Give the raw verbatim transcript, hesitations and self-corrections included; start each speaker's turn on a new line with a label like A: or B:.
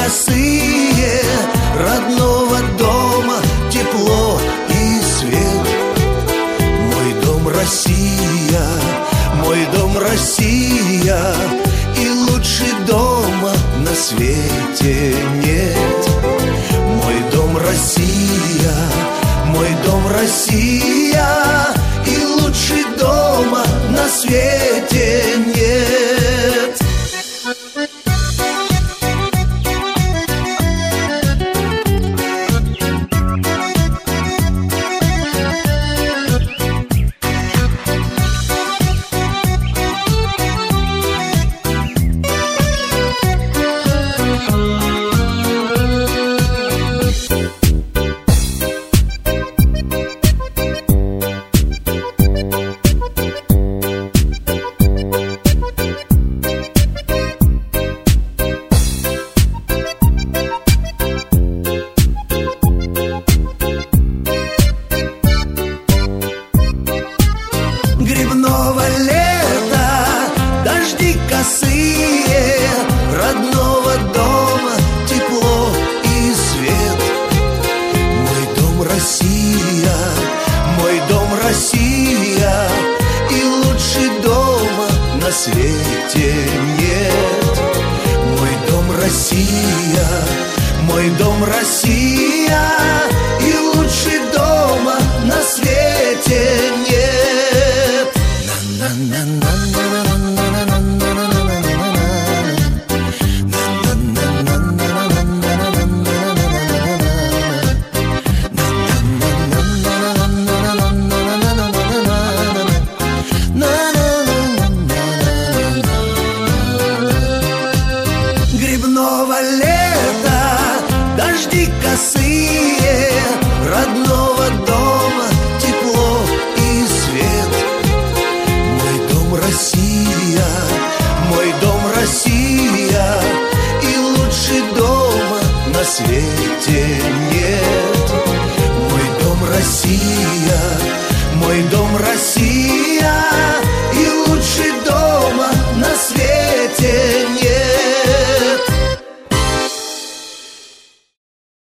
A: косые, родного дома тепло и свет. Мой дом Россия, мой дом Россия, и лучше дома на свете нет. Мой дом Россия, мой дом Россия, и лучше дома на свете нет. Грибного лета, дожди косые, родного дома тепло и свет. Мой дом Россия, мой дом Россия, и лучше дома на свете нет. Мой дом Россия, мой дом Россия, и лучше дома на свете нет. Грибного лета, дожди косые, родной